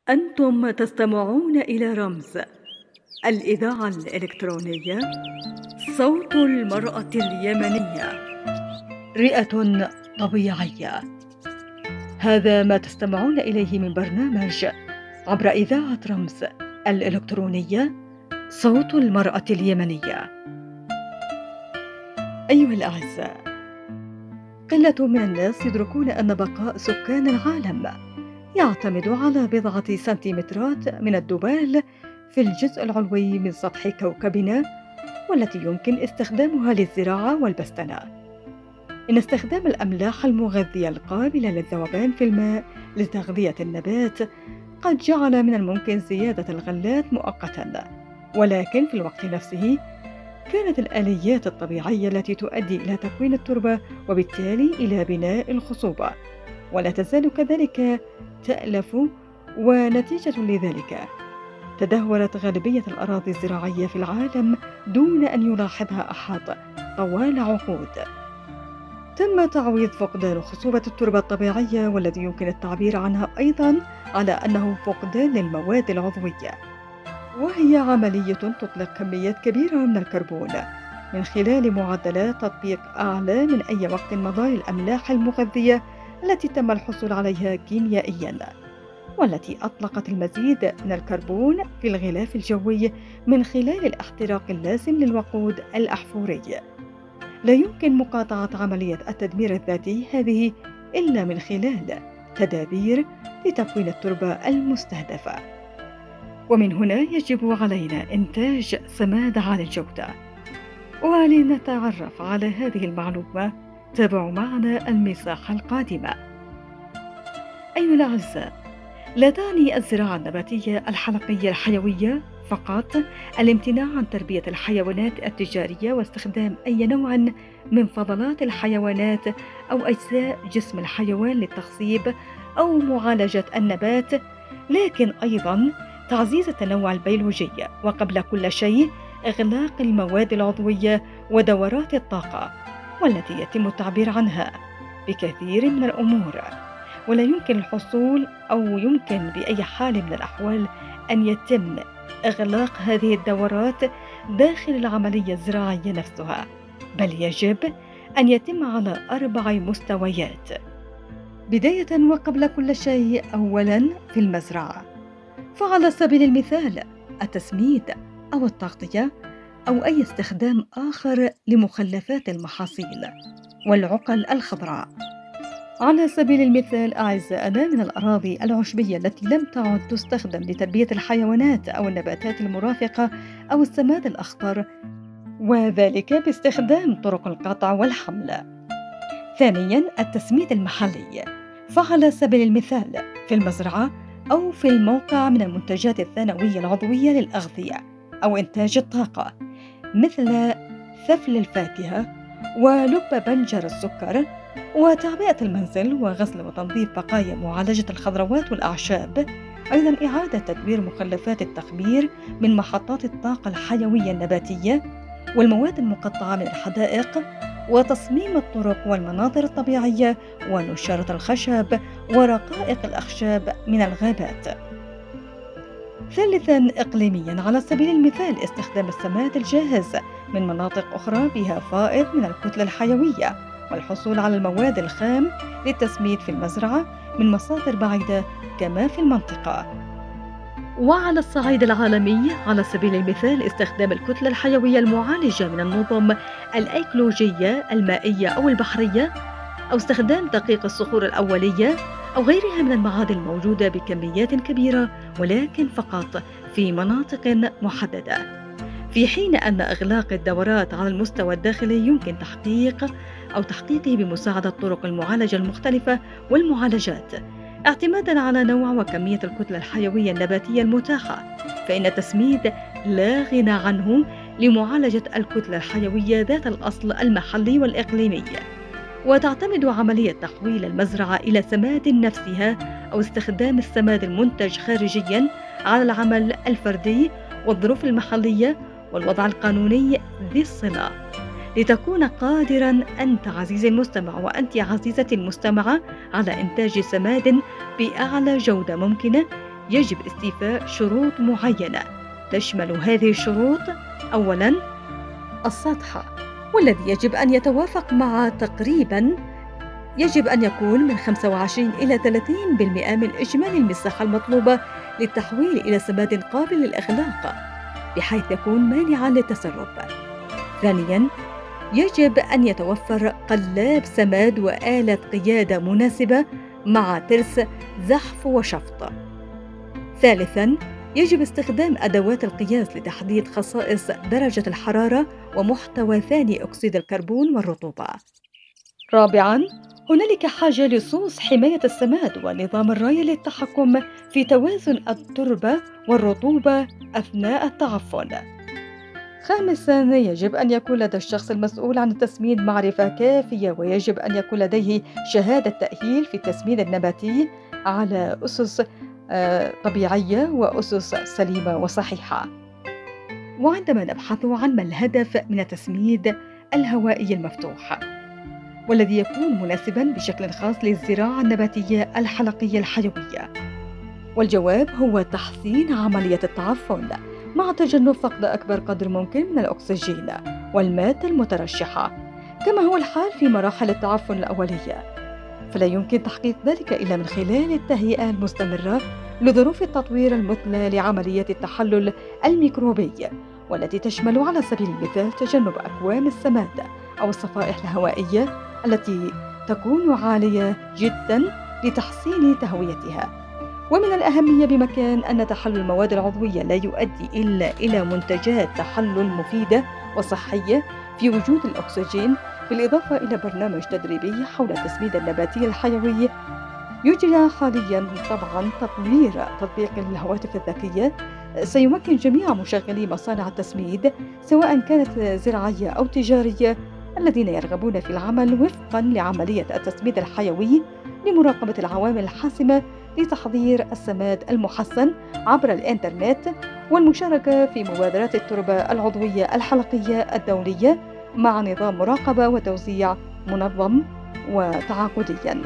أنتم تستمعون إلى رمز الإذاعة الإلكترونية صوت المرأة اليمنية، رئة طبيعية. هذا ما تستمعون إليه من برنامج عبر إذاعة رمز الإلكترونية صوت المرأة اليمنية. أيها الأعزاء، قلة من الناس يدركون أن بقاء سكان العالم يعتمد على بضعة سنتيمترات من الذبال في الجزء العلوي من سطح كوكبنا، والتي يمكن استخدامها للزراعة والبستنة. إن استخدام الأملاح المغذية القابلة للذوبان في الماء لتغذية النبات قد جعل من الممكن زيادة الغلات مؤقتاً، ولكن في الوقت نفسه كانت الآليات الطبيعية التي تؤدي إلى تكوين التربة وبالتالي إلى بناء الخصوبة ولا تزال كذلك تألف، ونتيجة لذلك تدهورت غالبية الأراضي الزراعية في العالم دون أن يلاحظها أحد طوال عقود. تم تعويض فقدان خصوبة التربة الطبيعية، والذي يمكن التعبير عنها أيضا على أنه فقدان للمواد العضوية، وهي عملية تطلق كميات كبيرة من الكربون من خلال معدلات تطبيق أعلى من أي وقت مضى للأملاح المغذية التي تم الحصول عليها كيميائياً، والتي أطلقت المزيد من الكربون في الغلاف الجوي من خلال الاحتراق اللازم للوقود الأحفوري. لا يمكن مقاطعة عملية التدمير الذاتي هذه إلا من خلال تدابير لتكوين التربة المستهدفة، ومن هنا يجب علينا إنتاج سماد عالي الجودة. ولنتعرف على هذه المعلومة تابعوا معنا المساحة القادمة. أيها الأعزاء، لا تعني الزراعة النباتية الحلقية الحيوية فقط الامتناع عن تربية الحيوانات التجارية واستخدام أي نوع من فضلات الحيوانات أو أجزاء جسم الحيوان للتخصيب أو معالجة النبات، لكن أيضاً تعزيز التنوع البيولوجي، وقبل كل شيء إغلاق المواد العضوية ودورات الطاقة، والتي يتم التعبير عنها بكثير من الأمور، ولا يمكن الحصول أو يمكن بأي حال من الأحوال أن يتم إغلاق هذه الدورات داخل العملية الزراعية نفسها، بل يجب أن يتم على 4 مستويات. بداية وقبل كل شيء، أولاً في المزرعة، فعلى سبيل المثال التسميد أو التغطية أو أي استخدام آخر لمخلفات المحاصيل والعقل الخضراء. على سبيل المثال أعزائنا، من الأراضي العشبية التي لم تعد تستخدم لتربية الحيوانات أو النباتات المرافقة أو السماد الأخضر، وذلك باستخدام طرق القطع والحمل. ثانياً التسميد المحلي، فعلى سبيل المثال في المزرعة أو في الموقع من المنتجات الثانوية العضوية للأغذية أو إنتاج الطاقة، مثل ثفل الفاكهة ولب بنجر السكر، وتعبئة المنزل وغسل وتنظيف بقايا معالجة الخضروات والأعشاب. أيضاً إعادة تدوير مخلفات التخمير من محطات الطاقة الحيوية النباتية والمواد المقطعة من الحدائق، وتصميم الطرق والمناظر الطبيعية ونشارة الخشب ورقائق الأخشاب من الغابات. ثالثاً إقليمياً، على سبيل المثال استخدام السماد الجاهز من مناطق أخرى بها فائض من الكتلة الحيوية، والحصول على المواد الخام للتسميد في المزرعة من مصادر بعيدة كما في المنطقة. وعلى الصعيد العالمي، على سبيل المثال استخدام الكتلة الحيوية المعالجة من النظم الأيكولوجية المائية أو البحرية، أو استخدام دقيق الصخور الأولية أو غيرها من المعادن الموجودة بكميات كبيرة ولكن فقط في مناطق محددة، في حين أن إغلاق الدورات على المستوى الداخلي يمكن تحقيقه بمساعدة طرق المعالجة المختلفة والمعالجات اعتماداً على نوع وكمية الكتلة الحيوية النباتية المتاحة، فإن التسميد لا غنى عنه لمعالجة الكتلة الحيوية ذات الأصل المحلي والإقليمي. وتعتمد عملية تحويل المزرعة إلى سماد نفسها أو استخدام السماد المنتج خارجياً على العمل الفردي والظروف المحلية والوضع القانوني ذي الصلة، لتكون قادراً أنت عزيزي المستمع وأنت عزيزتي المستمعة على إنتاج سماد بأعلى جودة ممكنة يجب استيفاء شروط معينة. تشمل هذه الشروط: أولاً، السطح، والذي يجب أن يتوافق مع تقريباً يجب أن يكون من 25 إلى 30% من إجمالي المساحة المطلوبة للتحويل إلى سماد قابل للإغلاق، بحيث يكون مانعاً للتسرب. ثانياً، يجب أن يتوفر قلاب سماد وآلة قيادة مناسبة مع ترس زحف وشفط. ثالثاً، يجب استخدام أدوات القياس لتحديد خصائص درجة الحرارة ومحتوى ثاني أكسيد الكربون والرطوبة. رابعاً، هنالك حاجة لصوص حماية السماد ونظام الري للتحكم في توازن التربة والرطوبة أثناء التعفن. خامساً، يجب أن يكون لدى الشخص المسؤول عن التسميد معرفة كافية، ويجب أن يكون لديه شهادة تأهيل في التسميد النباتي على أسس طبيعية وأسس سليمة وصحيحة. وعندما نبحث عن ما الهدف من التسميد الهوائي المفتوح، والذي يكون مناسباً بشكل خاص للزراعة النباتية الحلقية الحيوية، والجواب هو تحسين عملية التعفن مع تجنب فقد أكبر قدر ممكن من الأكسجين والمادة المترشحة، كما هو الحال في مراحل التعفن الأولية. فلا يمكن تحقيق ذلك إلا من خلال التهيئة المستمرة لظروف التطوير المثلى لعملية التحلل الميكروبي، والتي تشمل على سبيل المثال تجنب أكوام السماد أو الصفائح الهوائية التي تكون عالية جداً لتحسين تهويتها. ومن الأهمية بمكان أن تحلل المواد العضوية لا يؤدي إلا إلى منتجات تحلل مفيدة وصحية في وجود الأكسجين، بالإضافة إلى برنامج تدريبي حول التسميد النباتي الحيوي يجرى حالياً. طبعاً تطوير تطبيق الهواتف الذكية سيمكن جميع مشغلي مصانع التسميد، سواء كانت زراعية أو تجارية، الذين يرغبون في العمل وفقاً لعملية التسميد الحيوي لمراقبة العوامل الحاسمة لتحضير السماد المحسن عبر الإنترنت، والمشاركة في مبادرات التربة العضوية الحلقية الدولية مع نظام مراقبة وتوزيع منظم وتعاقدياً.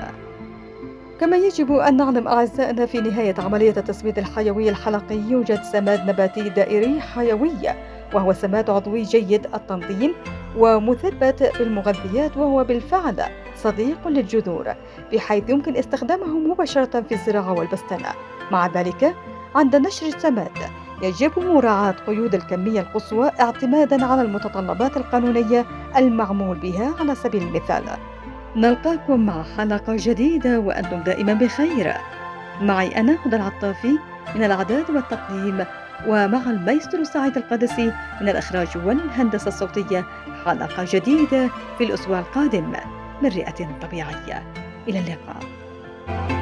كما يجب أن نعلم أعزائنا في نهاية عملية التسميد الحيوي الحلقي يوجد سماد نباتي دائري حيوي، وهو سماد عضوي جيد التنظيم ومثبت بالمغذيات، وهو بالفعل صديق للجذور بحيث يمكن استخدامه مباشرة في الزراعة والبستنة. مع ذلك، عند نشر السماد يجب مراعاة قيود الكمية القصوى اعتمادا على المتطلبات القانونية المعمول بها. على سبيل المثال، نلقاكم مع حلقة جديدة وأنتم دائما بخير. معي أنا هدى العطافي من الإعداد والتقديم، ومع المايسترو سعيد القادسي من الإخراج والهندسة الصوتية. حلقة جديدة في الأسبوع القادم من رئة طبيعية. إلى اللقاء.